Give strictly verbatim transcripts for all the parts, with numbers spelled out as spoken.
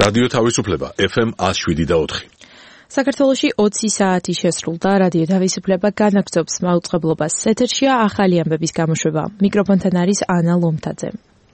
რადიო თავისუფლება ეფ ემ one oh seven და four. საქართველოში ოცი საათი შესრულდა, რადიო თავისუფლება განაგრძობს მაუწყებლობას. ეთერშია ახალი ამბების გამოშვება. მიკროფონთან არის ანა ლომთაძე.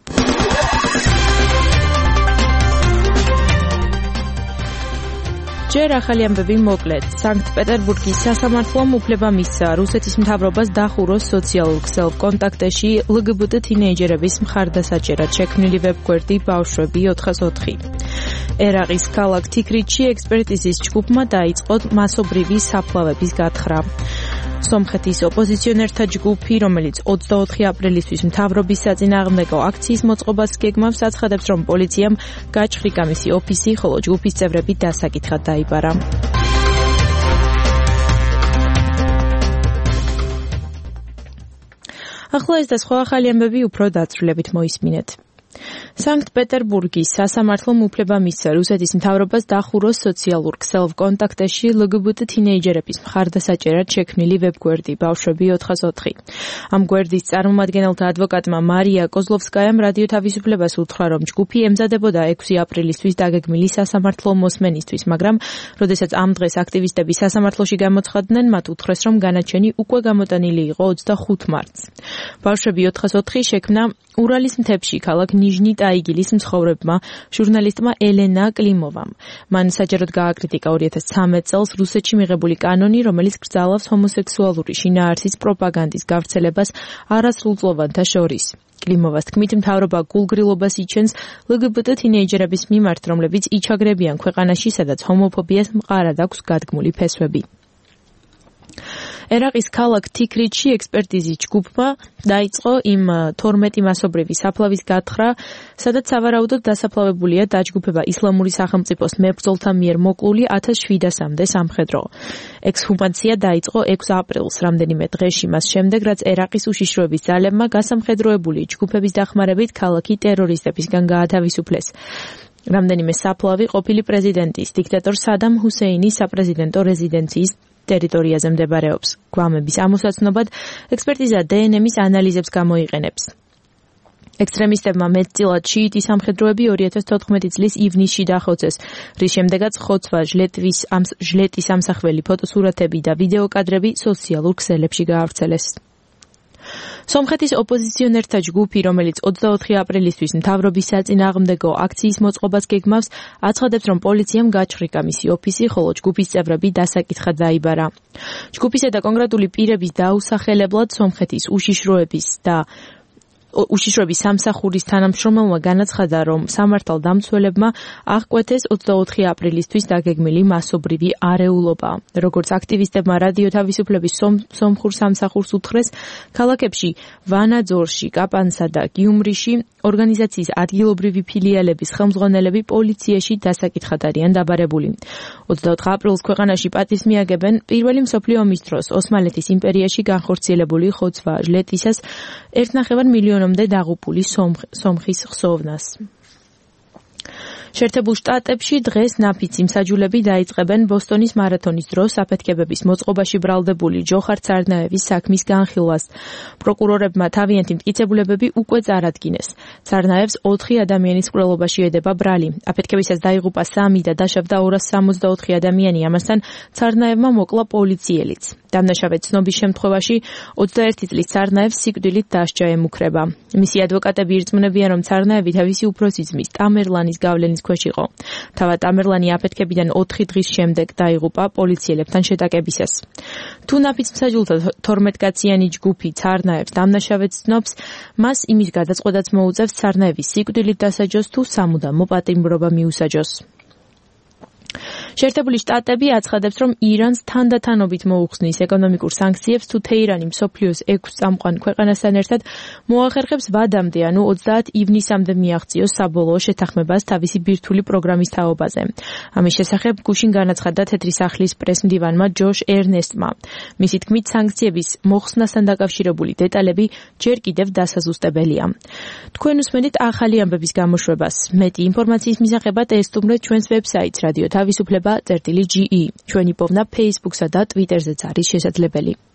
ჯერ ახალი ამბები მოკლედ. სანქტ-პეტერბურგის სასამართლომ უფლება მისცა რუსეთის მთავრობას დახუროს სოციალურ ქსელ კონტაქტებში ელ გი ბი ტი თინეიჯერების მხარდასაჭერად შექმნილი ვებგვერდი ბავშვები ოთხას ოთხი. ერაყის ქალაქ თიქრიტში ექსპერტიზის ჯგუფმა დაიწყო მასობრივი საფლავების გათხრა. სომხეთის ოპოზიციონერთა ჯგუფი, რომელიც ოცდაოთხი აპრილისთვის მთავრობის საწინააღმდეგო აქციის მოწყობას გეგმავს, აცხადებს, რომ პოლიციამ გაჩხრიკა მისი ოფისი, ხოლო ჯგუფის წევრები დასაკითხად დაიბარა. ახლა ეს და სხვა ახალი ამბები უფრო დაწვრილებით მოისმინეთ. სანქტ-პეტერბურგის სასამართლომ უფლება მისცა რუსეთის მთავრობას დახუროს სოციალურ ქსელ კონტაქტებში ელ გი ბი ტი თინეიჯერების მხარდასაჭერად შექმნილი ვებგვერდი ბავშვები ოთხას ოთხი. ამ გვერდის წარმომადგენელთა ადვოკატმა მარია კოზლოვსკაიამ რადიო თავისუფლებას უთხრა, რომ ჯგუფი ემზადებოდა ექვსი აპრილისთვის დაგეგმილი სასამართლო მოსმენისთვის, მაგრამ როდესაც ამ დღეს აქტივისტები სასამართლოში გამოცხადდნენ, მათ უთხრეს, რომ განაჩენი უკვე გამოტანილი იყო ოცდახუთ მარტს. ბავშვები ოთხას ოთხი შექმნა ურალის მთებში ქალაქ ნიჟნი ტაიგილის მცხოვრებმა ჟურნალისტმა ელენა კლიმოვამ. მან საჯაროდ გააკრიტიკა ორი ათას ცხრამეტ წელს რუსეთში მიღებული კანონი, რომელიც კრძალავს ჰომოსექსუალური შინაარსის პროპაგანდის გავრცელებას არასრულწლოვანთა შორის. კლიმოვას თქმით, მთავრობა გულგრილობას იჩენს ელ გი ბი ტი თინეიჯერების მიმართ, რომლებიც იჩაგრებიან ქვეყანაში, სადაც ჰომოფობიას მყარად აქვს გადგმული ფესვები. ერაყის ქალაქ თიქრიტში ექსპერტიზის ჯგუფმა დაიწყო იმ თორმეტი მასობრივი საფლავის გათხრა, სადაც სავარაუდოდ დასაფლავებულია დაჯგუფება ისლამური სახელმწიფოს მებრძოლთა მიერ მოკლული ათას შვიდასამდე სამხედრო. ექსჰუმაცია დაიწყო ექვსი აპრილს, რამდენიმე დღეში მას შემდეგ, რაც ერაყის უშიშროების ძალებმა გასამხედროებული ჯგუფების დახმარებით ქალაქი ტერორისტებისგან გაათავისუფლეს. რამდენიმე საფლავი ყოფილი პრეზიდენტის, დიქტატორ სადამ ჰუსეინის საპრეზიდენტო რეზიდენციის ტერიტორიაზე მდებარეობს. გვამების ამოსაცნობად ექსპერტიზა დე ენ ემის ანალიზებს გამოიყენებს. ექსტრემისტებმა მეტწილად შიიტი სამხედროები ორი ათას თოთხმეტი წლის ივნისში დახოცეს, რის შემდეგაც ხოცვა, ჟლეტვის ჟლეტის ამსახველი ფოტოსურათები და ვიდეო კადრები სოციალურ ქსელებში გაავრცელეს. სომხეთის ოპოზიციონერთა ჯგუფი, რომელიც ოცდაოთხი აპრილისთვის მთავრობის საწინააღმდეგო აქციის მოწყობას გეგმავს, აცხადებს, რომ პოლიციამ გაჩხრიკა მისი ოფისი, ხოლო ჯგუფის წევრები დასაკითხად დაიბარა. ჯგუფისა და კონკრეტული პირების დაუსახელებლად სომხეთის უშიშროების და უშიშროების სამსახურის თანამშრომელმა განაცხადა, რომ სამართალდამცველებმა აღკვეთეს ოცდაოთხი აპრილისთვის დაგეგმილი მასობრივი არეულობა. როგორც აქტივისტებმა რადიო თავისუფლების სომხურ სამსახურს უთხრეს, ქალაქებში ვანაძორში, კაპანსა და გიუმრიში ორგანიზაციის ადგილობრივი ფილიალების ხელმძღვანელები პოლიციაში დასაკითხად არიან დაბარებული. ოცდაოთხ აპრილს ქვეყანაში პატივს მიაგებენ პირველი მსოფლიო ომის დროს ოსმალეთის იმპერიაში განხორციელებული ხოცვა ჟლეტისას ერთნახევარ მილიონამდე დაღუპული სომხის ხსოვნას. შეერთებულ შტატებში დღეს ნაფიცი მსაჯულები დაიწყებენ ბოსტონის მარათონის დროს აფეთქებების მოწყობაში ბრალდებული ჯოხარ ცარნაევის საქმის განხილვას. პროკურორებმა თავიანთი მტკიცებულებები უკვე წარადგინეს. ცარნაევს ოთხი ადამიანის მკვლელობაში ედება ბრალი. აფეთქებისას დაიღუპა სამი და დაშავდა ორას სამოცდაოთხი ადამიანი, ამასთან ცარნაევმა მოკლა პოლიციელიც. დამნაშავე ცნობის შემთხვევაში ოცდაერთი წლის ცარნაევს სიკვდილით დასჯა ემუქრება. მისი ადვოკატები ირწმუნებიან, რომ ცარნაევი თავისი უფროსი ძმის ტამერლანის გავლენის ქვეშ იყო. თავად ტამერლანი აფეთქებიდან ოთხი დღის შემდეგ დაიღუპა პოლიციელებთან შეტაკებისას. თუ ნაფიც მსაჯულთა თორმეტკაციანი ჯგუფი ცარნაევს დამნაშავედ ცნობს, მას იმის გადაწყვეტაც მოუწევს ცარნაევის სიკვდილით დასაჯოს თუ სამუდამო პატიმრობა მიუსაჯოს. შეერთებული შტატები აცხადებს, რომ ირანს თანდათანობით მოუხსნის ეკონომიკურ სანქციებს, თუ თეირანი მსოფლიოს ექვს წამყვან ქვეყანასთან ერთად მოახერხებს ვადამდე, ანუ ოცდაათ ივნისამდე მიაღწიოს საბოლოო შეთანხმებას თავისი ბირთვული პროგრამის თაობაზე. ამის შესახებ გუშინ განაცხადა თეთრი სახლის პრესმდივანმა ჯოშ ერნესტმა. მისი თქმით, სანქციების მოხსნასთან დაკავშირებული დეტალები ჯერ კიდევ დასაზუსტებელია. თქვენ უსმენთ ახალი ამბების გამოშვებას. მეტი ინფორმაციის მისაღებად ესტუმრეთ ჩვენს ვებსაიტს რადიო თავისუფლება წერტილი ჯი ი. ჩვენი პოვნა Facebook-სა და Twitter-ზეც არის შესაძლებელი.